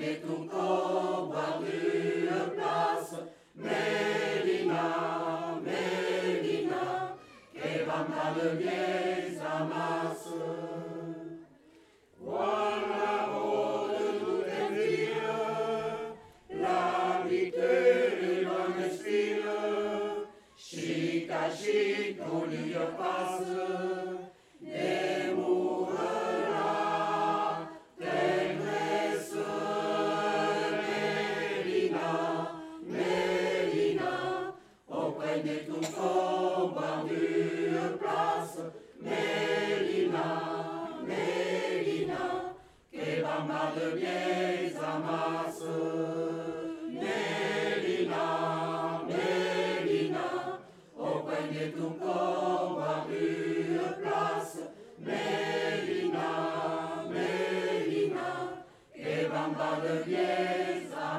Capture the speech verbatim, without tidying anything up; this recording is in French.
de ton corps, boire une place. Mélina, Mélina, que va mal bien amasse. Voilà, oh, de tout est ville, l'habitude dans le style, chic à chic, on y passe. De tout combat d'une place, Mélina, Mélina, que va mal bien amasse. Mélina, Mélina, au coin de tout combat d'une place, Mélina, Mélina, que va mal bien amasse.